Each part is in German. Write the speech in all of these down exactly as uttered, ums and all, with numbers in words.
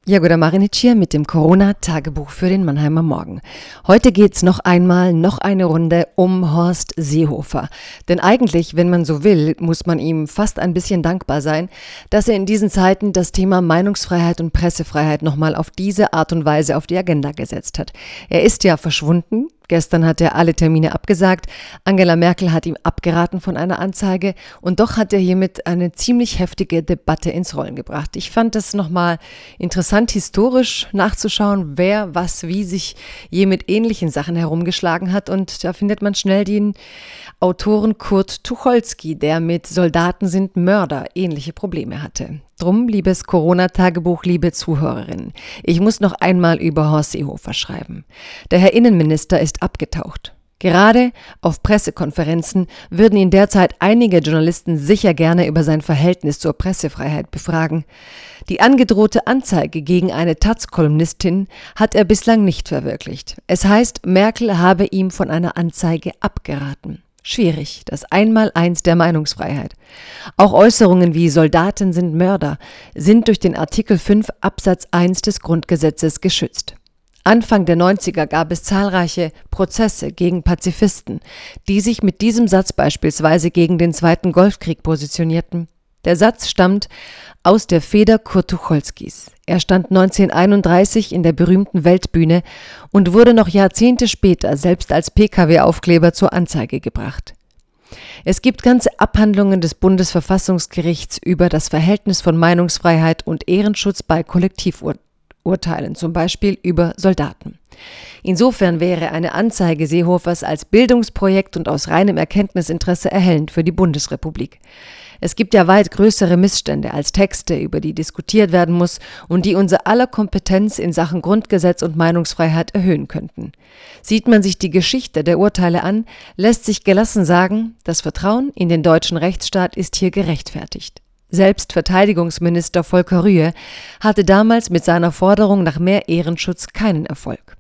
Jagoda Marinic hier mit dem Corona-Tagebuch für den Mannheimer Morgen. Heute geht's noch einmal, noch eine Runde um Horst Seehofer. Denn eigentlich, wenn man so will, muss man ihm fast ein bisschen dankbar sein, dass er in diesen Zeiten das Thema Meinungsfreiheit und Pressefreiheit nochmal auf diese Art und Weise auf die Agenda gesetzt hat. Er ist ja verschwunden. Gestern hat er alle Termine abgesagt. Angela Merkel hat ihm abgeraten von einer Anzeige und doch hat er hiermit eine ziemlich heftige Debatte ins Rollen gebracht. Ich fand es nochmal interessant, historisch nachzuschauen, wer, was, wie sich je mit ähnlichen Sachen herumgeschlagen hat, und da findet man schnell den Autoren Kurt Tucholsky, der mit Soldaten sind Mörder ähnliche Probleme hatte. Drum, liebes Corona-Tagebuch, liebe Zuhörerinnen, ich muss noch einmal über Horst Seehofer schreiben. Der Herr Innenminister ist abgetaucht. Gerade auf Pressekonferenzen würden ihn derzeit einige Journalisten sicher gerne über sein Verhältnis zur Pressefreiheit befragen. Die angedrohte Anzeige gegen eine Taz-Kolumnistin hat er bislang nicht verwirklicht. Es heißt, Merkel habe ihm von einer Anzeige abgeraten. Schwierig, das Einmaleins der Meinungsfreiheit. Auch Äußerungen wie Soldaten sind Mörder sind durch den Artikel fünf Absatz eins des Grundgesetzes geschützt. Anfang der neunziger gab es zahlreiche Prozesse gegen Pazifisten, die sich mit diesem Satz beispielsweise gegen den Zweiten Golfkrieg positionierten. Der Satz stammt aus der Feder Kurt Tucholskys. Er stand neunzehnhunderteinunddreißig in der berühmten Weltbühne und wurde noch Jahrzehnte später selbst als P K W-Aufkleber zur Anzeige gebracht. Es gibt ganze Abhandlungen des Bundesverfassungsgerichts über das Verhältnis von Meinungsfreiheit und Ehrenschutz bei Kollektivurteilen, zum Beispiel über Soldaten. Insofern wäre eine Anzeige Seehofers als Bildungsprojekt und aus reinem Erkenntnisinteresse erhellend für die Bundesrepublik. Es gibt ja weit größere Missstände als Texte, über die diskutiert werden muss und die unser aller Kompetenz in Sachen Grundgesetz und Meinungsfreiheit erhöhen könnten. Sieht man sich die Geschichte der Urteile an, lässt sich gelassen sagen, das Vertrauen in den deutschen Rechtsstaat ist hier gerechtfertigt. Selbst Verteidigungsminister Volker Rühe hatte damals mit seiner Forderung nach mehr Ehrenschutz keinen Erfolg.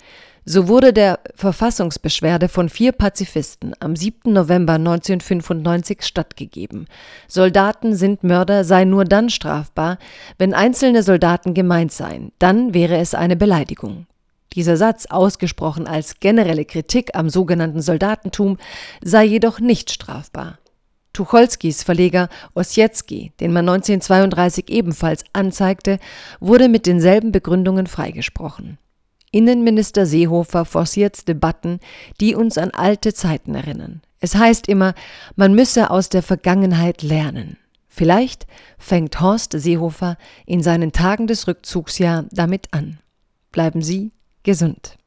So wurde der Verfassungsbeschwerde von vier Pazifisten am siebten November neunzehnhundertfünfundneunzig stattgegeben. Soldaten sind Mörder sei nur dann strafbar, wenn einzelne Soldaten gemeint seien. Dann wäre es eine Beleidigung. Dieser Satz, ausgesprochen als generelle Kritik am sogenannten Soldatentum, sei jedoch nicht strafbar. Tucholskys Verleger Ossietzky, den man neunzehnhundertzweiunddreißig ebenfalls anzeigte, wurde mit denselben Begründungen freigesprochen. Innenminister Seehofer forciert Debatten, die uns an alte Zeiten erinnern. Es heißt immer, man müsse aus der Vergangenheit lernen. Vielleicht fängt Horst Seehofer in seinen Tagen des Rückzugs ja damit an. Bleiben Sie gesund.